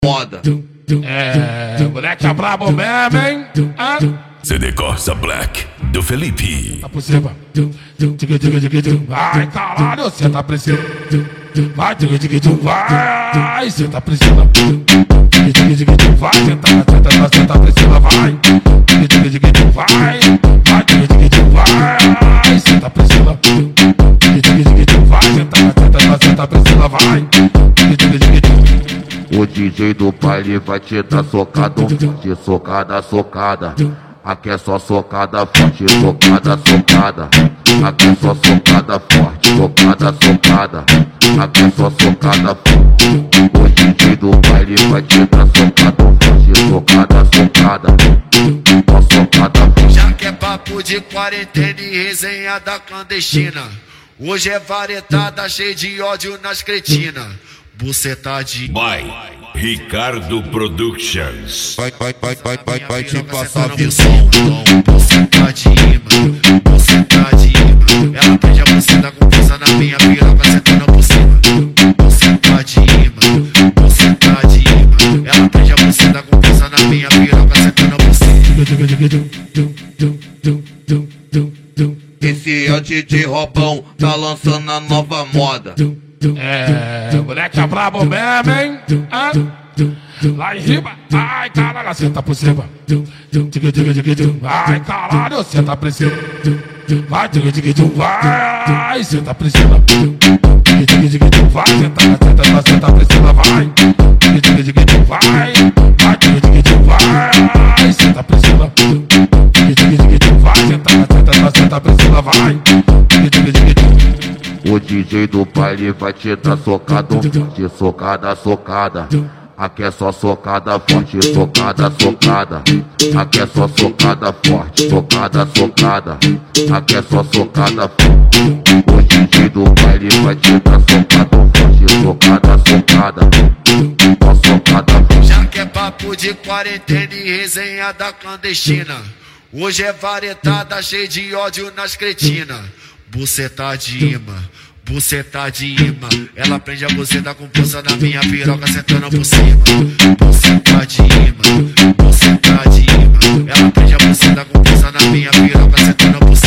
moda. Moleque é brabo mesmo, hein? CD Corsa Black do Felipe. Tá por cima. Vai, caralho, cê tá por cima. Vai, vai, cê tá por cima. Vai, cê tá por cima, vai. Vai, vai, cê tá por cima. Vai, cê tá por cima, vai. O DJ do baile vai te dar socado, de socada, socada. Aqui é só socada forte, socada, socada. Aqui é só socada forte, socada, socada. Aqui é só socada forte. O DJ do baile vai te dar socado forte, socada, socada. Só socada forte. Já que é papo de quarentena e resenha da clandestina, hoje é varetada, cheio de ódio nas cretinas. Buceta de By Ricardo Productions. Vai te passar visão. Buceta de imã, buceta de imã. Ela prende a buceta com força na minha piroca, sentando por cima. Buceta de imã, buceta de imã. Ela prende a buceta com força na minha piroca, sentando por cima. Esse é o DJ Robão, tá lançando a nova moda. Moleque é brabo mesmo, hein? Lá em cima, ai caralho, cê tá por cima. Ai caralho, cê tá por cima. Vai, vai, cê tá por cima. Vai, cê tá por cima, vai. Vai, vai, cê tá por cima. Vai, cê tá por cima, vai. O DJ do baile vai te dar socado, de socada, socada. Aqui é só socada forte, socada, socada. Aqui é só socada forte, socada, socada. Aqui é só socada forte. O DJ do baile vai te dar socado forte, socada, socada. Só socada forte. Já que é papo de quarentena e resenha da clandestina, hoje é varetada, cheio de ódio nas cretinas. Buceta de imã, buceta de imã. Ela prende a buceta com força na minha piroca, sentando por cima. Buceta de imã, buceta de imã. Ela prende a buceta com força na minha piroca, sentando por cima.